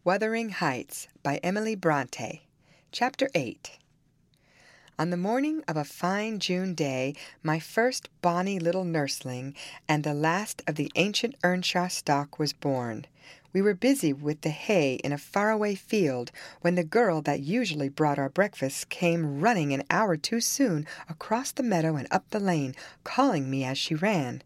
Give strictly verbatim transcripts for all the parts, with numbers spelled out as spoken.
Wuthering Heights by Emily Bronte. Chapter eight. On the morning of a fine June day, my first bonny little nursling and the last of the ancient Earnshaw stock was born. We were busy with the hay in a faraway field when the girl that usually brought our breakfasts came running an hour too soon across the meadow and up the lane, calling me as she ran.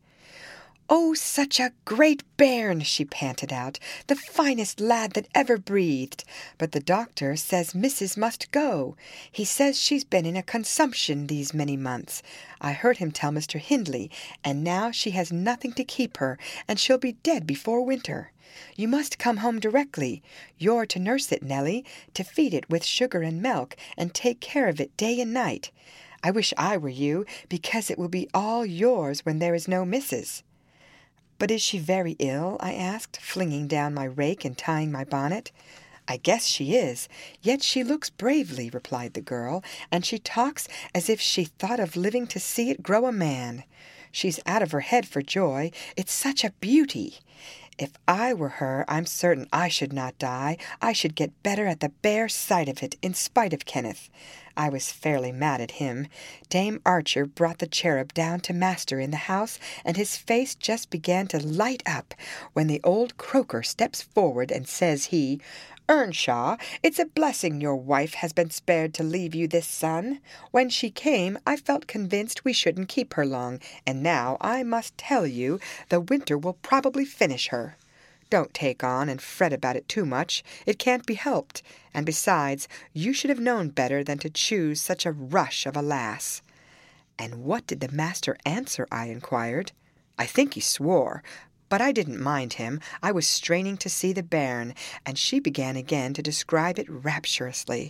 "Oh, such a great bairn!" she panted out. "The finest lad that ever breathed. But the doctor says Missus must go. He says she's been in a consumption these many months. I heard him tell Mister Hindley, and now she has nothing to keep her, and she'll be dead before winter. You must come home directly. You're to nurse it, Nellie, to feed it with sugar and milk, and take care of it day and night. I wish I were you, because it will be all yours when there is no Missus" "But is she very ill?" I asked, flinging down my rake and tying my bonnet. "I guess she is, yet she looks bravely," replied the girl, "and she talks as if she thought of living to see it grow a man. She's out of her head for joy. It's such a beauty. If I were her, I'm certain I should not die. I should get better at the bare sight of it, in spite of Kenneth." I was fairly mad at him. Dame Archer brought the cherub down to master in the house, and his face just began to light up, when the old croaker steps forward and says he, "Earnshaw, it's a blessing your wife has been spared to leave you this son. When she came, I felt convinced we shouldn't keep her long, and now I must tell you the winter will probably finish her. Don't take on and fret about it too much. It can't be helped, and besides, you should have known better than to choose such a rush of a lass." "And what did the master answer?" I inquired. "I think he swore, but I didn't mind him. I was straining to see the bairn, and she began again to describe it rapturously.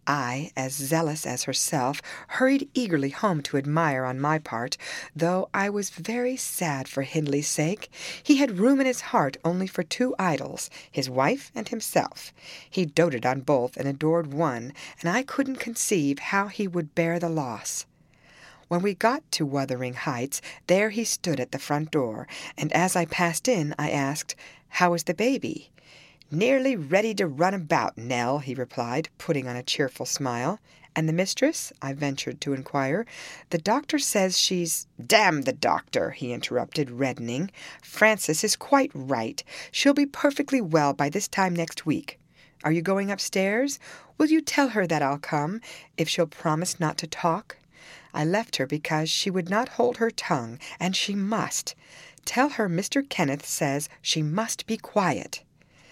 I, as zealous as herself, hurried eagerly home to admire on my part, though I was very sad for Hindley's sake. He had room in his heart only for two idols, his wife and himself. He doted on both and adored one, and I couldn't conceive how he would bear the loss. When we got to Wuthering Heights, there he stood at the front door, and as I passed in, I asked, "How is the baby?" "Nearly ready to run about, Nell," he replied, putting on a cheerful smile. "And the mistress?" I ventured to inquire. "The doctor says she's—" "Damn the doctor!" he interrupted, reddening. "Frances is quite right. She'll be perfectly well by this time next week. Are you going upstairs? Will you tell her that I'll come, if she'll promise not to talk?" I left her because she would not hold her tongue, and she must. "Tell her Mister Kenneth says she must be quiet."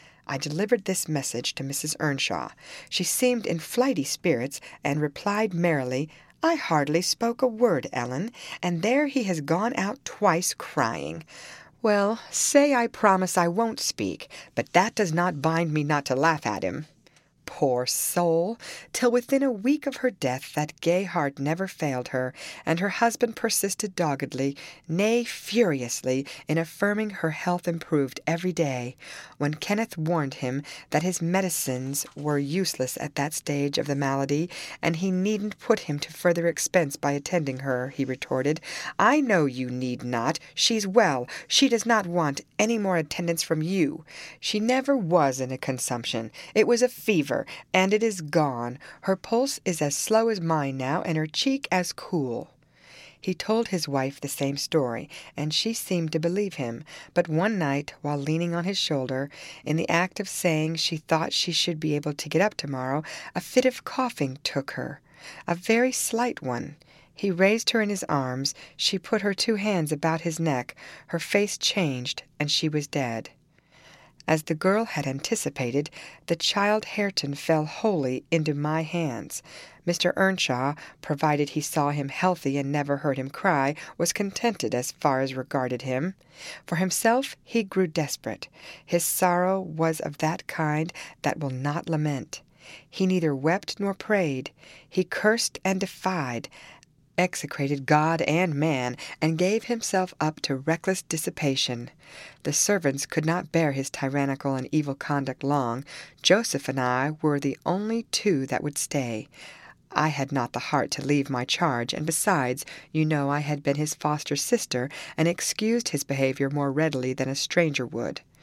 I delivered this message to Missus Earnshaw. She seemed in flighty spirits, and replied merrily, "I hardly spoke a word, Ellen, and there he has gone out twice crying. Well, say I promise I won't speak, but that does not bind me not to laugh at him. Poor soul! Till within a week of her death that gay heart never failed her, and her husband persisted doggedly, nay furiously, in affirming her health improved every day. When Kenneth warned him that his medicines were useless at that stage of the malady, and he needn't put him to further expense by attending her, he retorted, "I know you need not. She's well. She does not want any more attendance from you. She never was in a consumption. It was a fever, and it is gone. Her pulse is as slow as mine now, and her cheek as cool." He told his wife the same story, and she seemed to believe him. But one night, while leaning on his shoulder, in the act of saying she thought she should be able to get up tomorrow, a fit of coughing took her, a very slight one. He raised her in his arms. She put her two hands about his neck. Her face changed, and she was dead. As the girl had anticipated, the child Hareton fell wholly into my hands. Mister Earnshaw, provided he saw him healthy and never heard him cry, was contented as far as regarded him. For himself he grew desperate. His sorrow was of that kind that will not lament. He neither wept nor prayed. He cursed and defied, execrated God and man, and gave himself up to reckless dissipation. The servants could not bear his tyrannical and evil conduct long. Joseph and I were the only two that would stay. I had not the heart to leave my charge, and besides, you know I had been his foster sister, and excused his behavior more readily than a stranger would.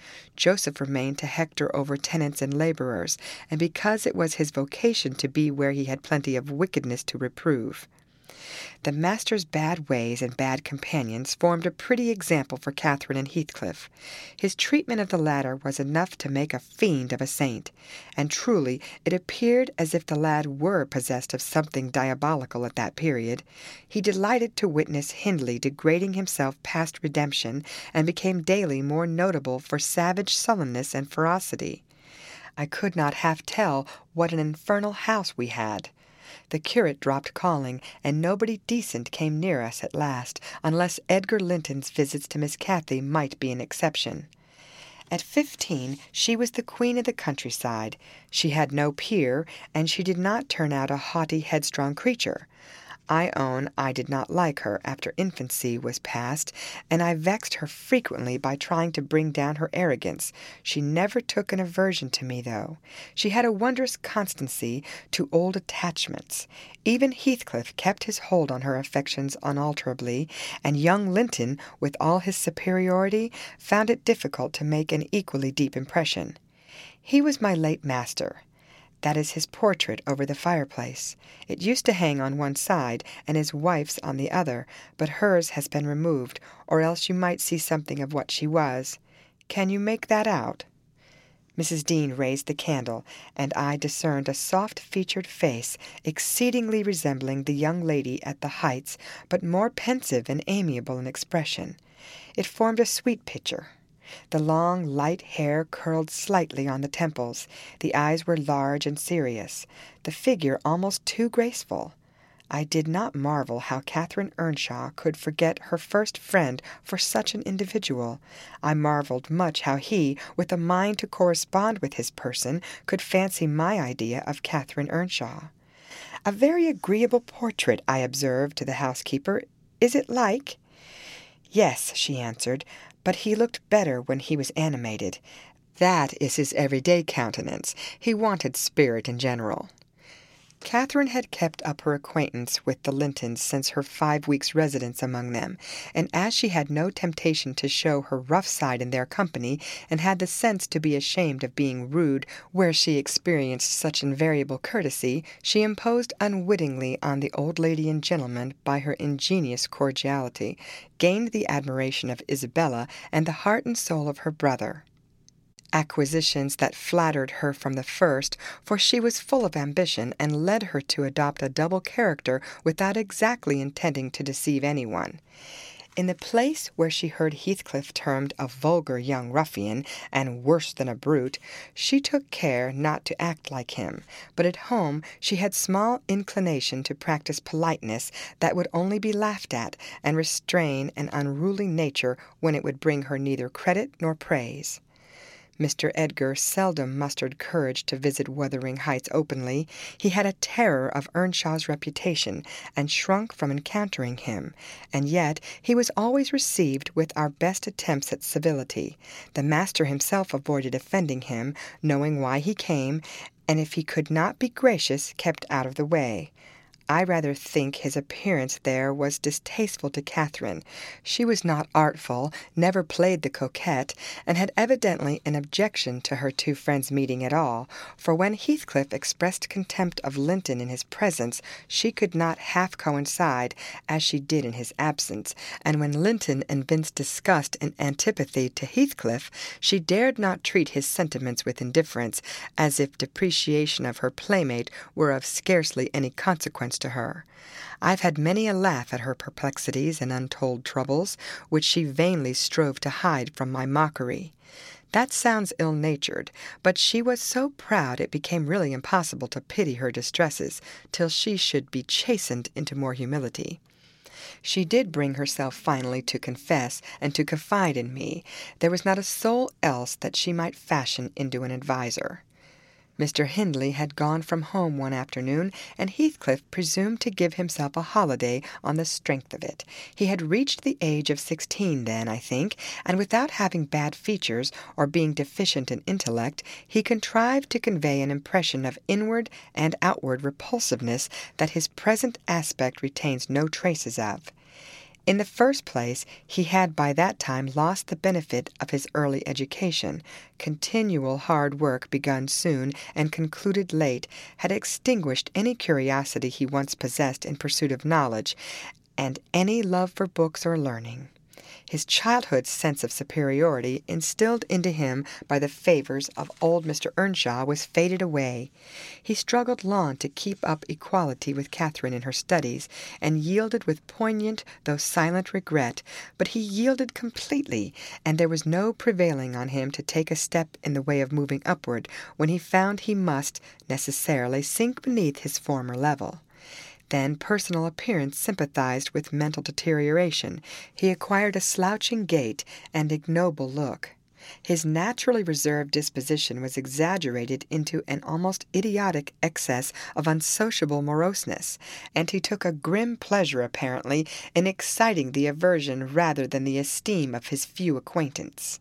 Joseph remained to hector over tenants and laborers, and because it was his vocation to be where he had plenty of wickedness to reprove. The master's bad ways and bad companions formed a pretty example for Catherine and Heathcliff. His treatment of the latter was enough to make a fiend of a saint, and truly it appeared as if the lad were possessed of something diabolical at that period. He delighted to witness Hindley degrading himself past redemption, and became daily more notable for savage sullenness and ferocity. I could not half tell what an infernal house we had. The curate dropped calling, and nobody decent came near us at last, unless Edgar Linton's visits to Miss Cathy might be an exception. At fifteen she was the queen of the countryside. She had no peer, and she did not turn out a haughty, headstrong creature. I own I did not like her after infancy was past, and I vexed her frequently by trying to bring down her arrogance. She never took an aversion to me, though. She had a wondrous constancy to old attachments. Even Heathcliff kept his hold on her affections unalterably, and young Linton, with all his superiority, found it difficult to make an equally deep impression. He was my late master. That is his portrait over the fireplace. It used to hang on one side, and his wife's on the other, but hers has been removed, or else you might see something of what she was. Can you make that out?" Missus Dean raised the candle, and I discerned a soft-featured face, exceedingly resembling the young lady at the Heights, but more pensive and amiable in expression. It formed a sweet picture. The long, light hair curled slightly on the temples. The eyes were large and serious, the figure almost too graceful. I did not marvel how Catherine Earnshaw could forget her first friend for such an individual. I marveled much how he, with a mind to correspond with his person, could fancy my idea of Catherine Earnshaw. "A very agreeable portrait," I observed to the housekeeper. "Is it like?" "Yes," she answered, "but he looked better when he was animated. That is his everyday countenance. He wanted spirit in general." Catherine had kept up her acquaintance with the Lintons since her five weeks' residence among them, and as she had no temptation to show her rough side in their company, and had the sense to be ashamed of being rude where she experienced such invariable courtesy, she imposed unwittingly on the old lady and gentleman by her ingenious cordiality, gained the admiration of Isabella, and the heart and soul of her brother. Acquisitions that flattered her from the first, for she was full of ambition, and led her to adopt a double character without exactly intending to deceive anyone. In the place where she heard Heathcliff termed a vulgar young ruffian, and worse than a brute, she took care not to act like him, but at home she had small inclination to practice politeness that would only be laughed at, and restrain an unruly nature when it would bring her neither credit nor praise. Mister Edgar seldom mustered courage to visit Wuthering Heights openly. He had a terror of Earnshaw's reputation, and shrunk from encountering him, and yet he was always received with our best attempts at civility. The master himself avoided offending him, knowing why he came, and if he could not be gracious, kept out of the way. I rather think his appearance there was distasteful to Catherine. She was not artful, never played the coquette, and had evidently an objection to her two friends meeting at all, for when Heathcliff expressed contempt of Linton in his presence, she could not half coincide, as she did in his absence, and when Linton evinced disgust and antipathy to Heathcliff, she dared not treat his sentiments with indifference, as if depreciation of her playmate were of scarcely any consequence to her. I've had many a laugh at her perplexities and untold troubles, which she vainly strove to hide from my mockery. That sounds ill-natured, but she was so proud it became really impossible to pity her distresses, till she should be chastened into more humility. She did bring herself finally to confess and to confide in me. There was not a soul else that she might fashion into an adviser. Mister Hindley had gone from home one afternoon, and Heathcliff presumed to give himself a holiday on the strength of it. He had reached the age of sixteen then, I think, and without having bad features or being deficient in intellect, he contrived to convey an impression of inward and outward repulsiveness that his present aspect retains no traces of. In the first place, he had by that time lost the benefit of his early education. Continual hard work, begun soon and concluded late, had extinguished any curiosity he once possessed in pursuit of knowledge, and any love for books or learning. His childhood's sense of superiority, instilled into him by the favors of old Mister Earnshaw, was faded away. He struggled long to keep up equality with Catherine in her studies, and yielded with poignant though silent regret, but he yielded completely, and there was no prevailing on him to take a step in the way of moving upward, when he found he must necessarily sink beneath his former level. Then personal appearance sympathized with mental deterioration. He acquired a slouching gait and ignoble look. His naturally reserved disposition was exaggerated into an almost idiotic excess of unsociable moroseness, and he took a grim pleasure, apparently, in exciting the aversion rather than the esteem of his few acquaintance.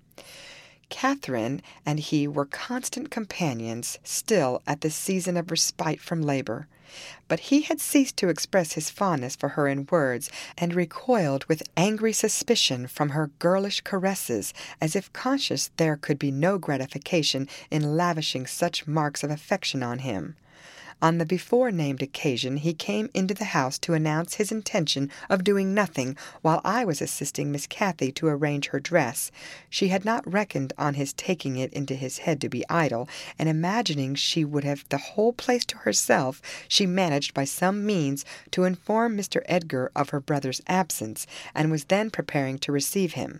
Catherine and he were constant companions still at the season of respite from labor, but he had ceased to express his fondness for her in words, and recoiled with angry suspicion from her girlish caresses, as if conscious there could be no gratification in lavishing such marks of affection on him. On the before-named occasion he came into the house to announce his intention of doing nothing, while I was assisting Miss Cathy to arrange her dress. She had not reckoned on his taking it into his head to be idle, and imagining she would have the whole place to herself, she managed by some means to inform Mister Edgar of her brother's absence, and was then preparing to receive him.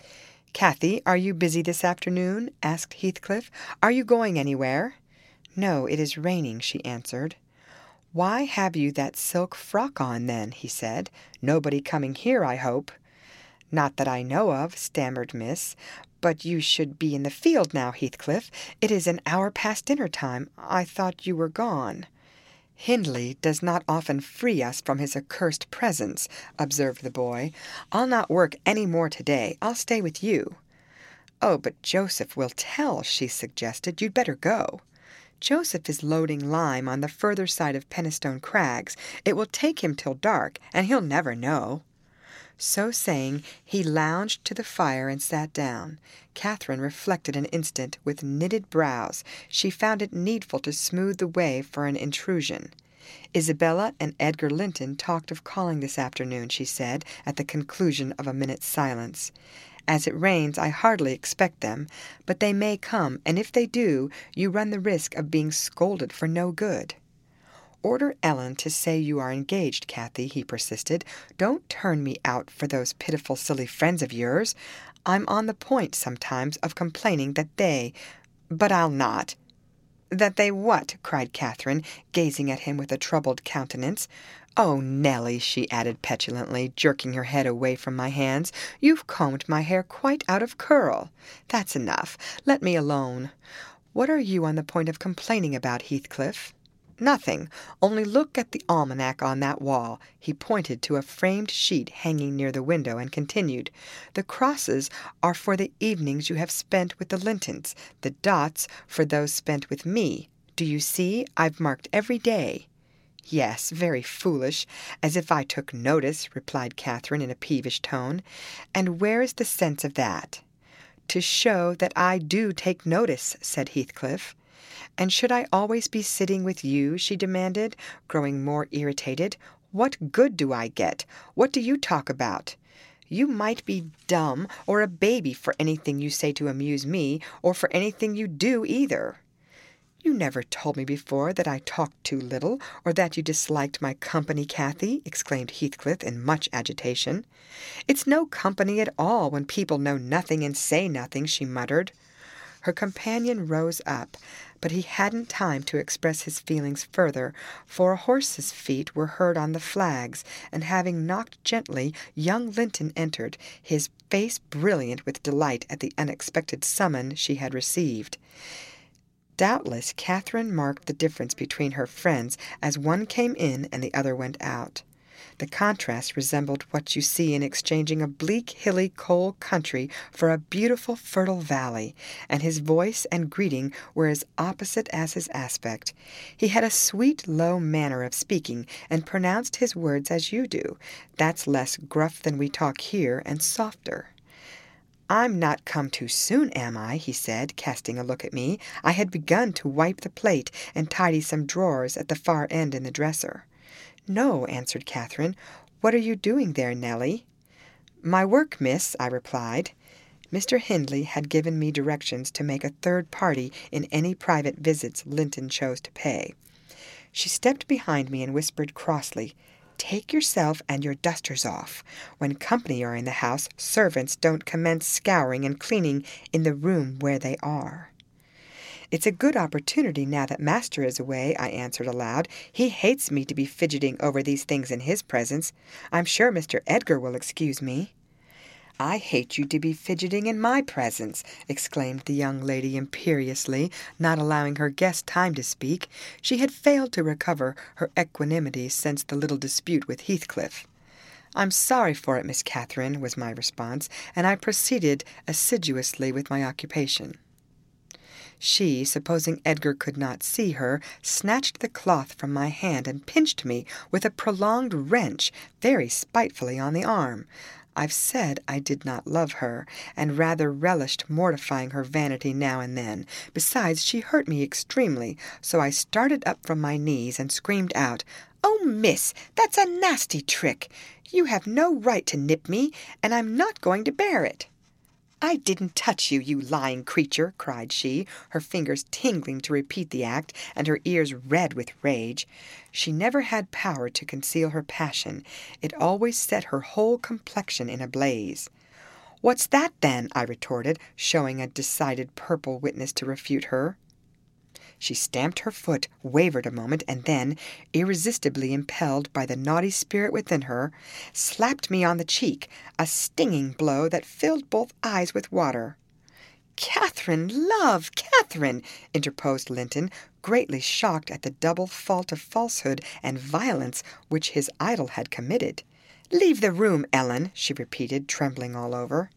"Cathy, are you busy this afternoon?" asked Heathcliff. "Are you going anywhere?" "No, it is raining," she answered. "Why have you that silk frock on, then?" he said. "Nobody coming here, I hope." "Not that I know of," stammered Miss. "But you should be in the field now, Heathcliff. It is an hour past dinner time. I thought you were gone." "Hindley does not often free us from his accursed presence," observed the boy. "I'll not work any more to-day. I'll stay with you." "Oh, but Joseph will tell," she suggested. "You'd better go." "Joseph is loading lime on the further side of Penistone Crags. It will take him till dark, and he'll never know." So saying, he lounged to the fire and sat down. Catherine reflected an instant with knitted brows. She found it needful to smooth the way for an intrusion. "Isabella and Edgar Linton talked of calling this afternoon," she said, at the conclusion of a minute's silence. "As it rains, I hardly expect them, but they may come, and if they do, you run the risk of being scolded for no good." "Order Ellen to say you are engaged, Cathy," he persisted. "Don't turn me out for those pitiful silly friends of yours. I'm on the point sometimes of complaining that they... but I'll not." "That they what?" cried Catherine, gazing at him with a troubled countenance. "Oh, Nelly," she added petulantly, jerking her head away from my hands, "you've combed my hair quite out of curl. That's enough. Let me alone. What are you on the point of complaining about, Heathcliff?" "Nothing. Only look at the almanac on that wall." He pointed to a framed sheet hanging near the window, and continued, "The crosses are for the evenings you have spent with the Lintons, the dots for those spent with me. Do you see? I've marked every day." "Yes, very foolish, as if I took notice," replied Catherine in a peevish tone. "And where is the sense of that?" "To show that I do take notice," said Heathcliff. "And should I always be sitting with you?" she demanded, growing more irritated. "What good do I get? What do you talk about? You might be dumb or a baby for anything you say to amuse me, or for anything you do either." "You never told me before that I talked too little, or that you disliked my company, Cathy," exclaimed Heathcliff in much agitation. "It's no company at all when people know nothing and say nothing," she muttered. Her companion rose up, but he hadn't time to express his feelings further, for a horse's feet were heard on the flags, and having knocked gently, young Linton entered, his face brilliant with delight at the unexpected summon she had received. Doubtless Catherine marked the difference between her friends as one came in and the other went out. The contrast resembled what you see in exchanging a bleak, hilly, coal country for a beautiful, fertile valley, and his voice and greeting were as opposite as his aspect. He had a sweet, low manner of speaking, and pronounced his words as you do. That's less gruff than we talk here, and softer. "I'm not come too soon, am I?" he said, casting a look at me. I had begun to wipe the plate and tidy some drawers at the far end in the dresser. "No," answered Catherine. "What are you doing there, Nellie?" "My work, miss," I replied. Mister Hindley had given me directions to make a third party in any private visits Linton chose to pay. She stepped behind me and whispered crossly, "Take yourself and your dusters off. When company are in the house, servants don't commence scouring and cleaning in the room where they are." "It's a good opportunity now that master is away," I answered aloud. "He hates me to be fidgeting over these things in his presence. I'm sure Mister Edgar will excuse me." "I hate you to be fidgeting in my presence," exclaimed the young lady imperiously, not allowing her guest time to speak. She had failed to recover her equanimity since the little dispute with Heathcliff. "I'm sorry for it, Miss Catherine," was my response, and I proceeded assiduously with my occupation. She, supposing Edgar could not see her, snatched the cloth from my hand and pinched me with a prolonged wrench very spitefully on the arm. I've said I did not love her, and rather relished mortifying her vanity now and then. Besides, she hurt me extremely, so I started up from my knees and screamed out, "Oh, miss, that's a nasty trick! You have no right to nip me, and I'm not going to bear it." "I didn't touch you, you lying creature," cried she, her fingers tingling to repeat the act, and her ears red with rage. She never had power to conceal her passion. It always set her whole complexion in a blaze. "What's that, then?" I retorted, showing a decided purple witness to refute her. She stamped her foot, wavered a moment, and then, irresistibly impelled by the naughty spirit within her, slapped me on the cheek, a stinging blow that filled both eyes with water. "Catherine, love, Catherine!" interposed Linton, greatly shocked at the double fault of falsehood and violence which his idol had committed. "Leave the room, Ellen," she repeated, trembling all over.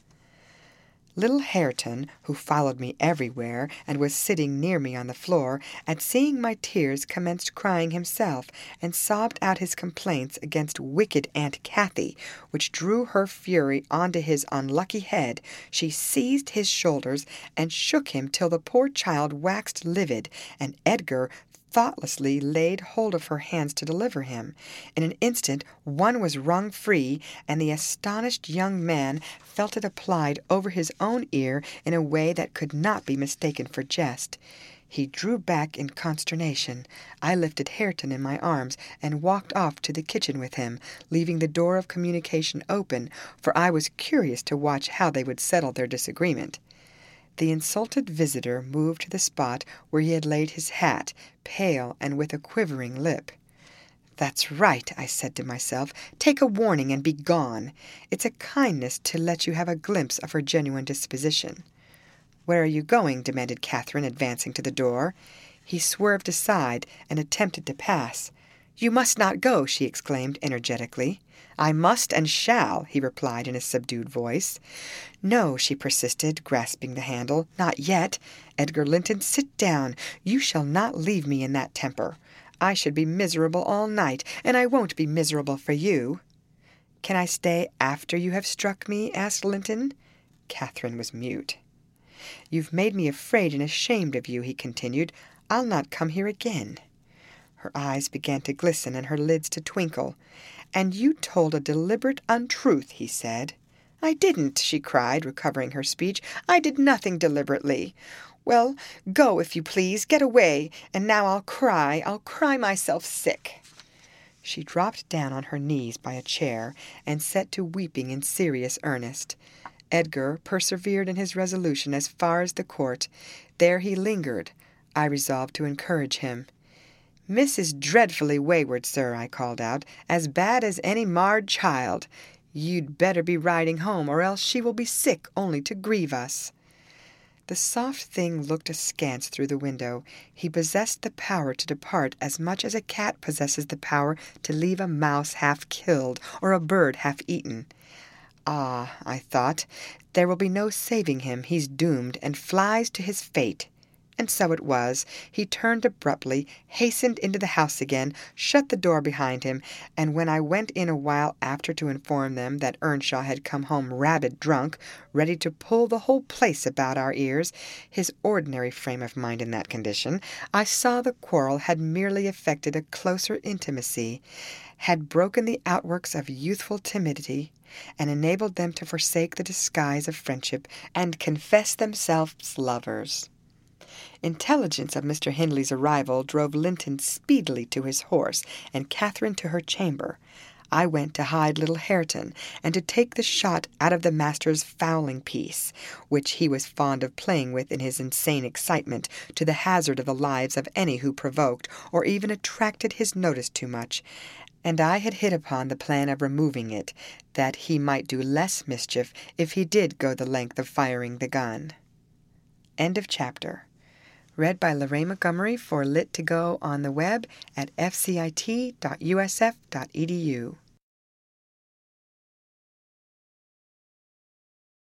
Little Hareton, who followed me everywhere, and was sitting near me on the floor, at seeing my tears commenced crying himself, and sobbed out his complaints against wicked Aunt Cathy, which drew her fury onto his unlucky head. She seized his shoulders, and shook him till the poor child waxed livid, and Edgar thoughtlessly laid hold of her hands to deliver him. In an instant one was wrung free, and the astonished young man felt it applied over his own ear in a way that could not be mistaken for jest. He drew back in consternation. I lifted Hareton in my arms and walked off to the kitchen with him, leaving the door of communication open, for I was curious to watch how they would settle their disagreement. The insulted visitor moved to the spot where he had laid his hat, pale and with a quivering lip. "That's right," I said to myself. "Take a warning and be gone. It's a kindness to let you have a glimpse of her genuine disposition." "Where are you going?" demanded Catherine, advancing to the door. He swerved aside and attempted to pass. "You must not go," she exclaimed energetically. "I must and shall," he replied in a subdued voice. "No," she persisted, grasping the handle. "Not yet. Edgar Linton, sit down. You shall not leave me in that temper. I should be miserable all night, and I won't be miserable for you." "Can I stay after you have struck me?" asked Linton. Catherine was mute. "You've made me afraid and ashamed of you," he continued. "I'll not come here again." Her eyes began to glisten and her lids to twinkle. "And you told a deliberate untruth," he said. "I didn't," she cried, recovering her speech. "I did nothing deliberately. Well, go, if you please. Get away. And now I'll cry. I'll cry myself sick." She dropped down on her knees by a chair and set to weeping in serious earnest. Edgar persevered in his resolution as far as the court. There he lingered. I resolved to encourage him. "Miss is dreadfully wayward, sir," I called out, "as bad as any marred child. You'd better be riding home, or else she will be sick only to grieve us." The soft thing looked askance through the window. He possessed the power to depart as much as a cat possesses the power to leave a mouse half killed or a bird half eaten. Ah, I thought, there will be no saving him. He's doomed, and flies to his fate. And so it was. He turned abruptly, hastened into the house again, shut the door behind him, and when I went in a while after to inform them that Earnshaw had come home rabid drunk, ready to pull the whole place about our ears, his ordinary frame of mind in that condition, I saw the quarrel had merely effected a closer intimacy, had broken the outworks of youthful timidity, and enabled them to forsake the disguise of friendship and confess themselves lovers. Intelligence of Mister Hindley's arrival drove Linton speedily to his horse, and Catherine to her chamber. I went to hide little Hareton, and to take the shot out of the master's fowling-piece, which he was fond of playing with in his insane excitement, to the hazard of the lives of any who provoked, or even attracted his notice too much. And I had hit upon the plan of removing it, that he might do less mischief if he did go the length of firing the gun. End of chapter. Read by Lorraine Montgomery for Lit to Go on the web at f c i t dot u s f dot e d u.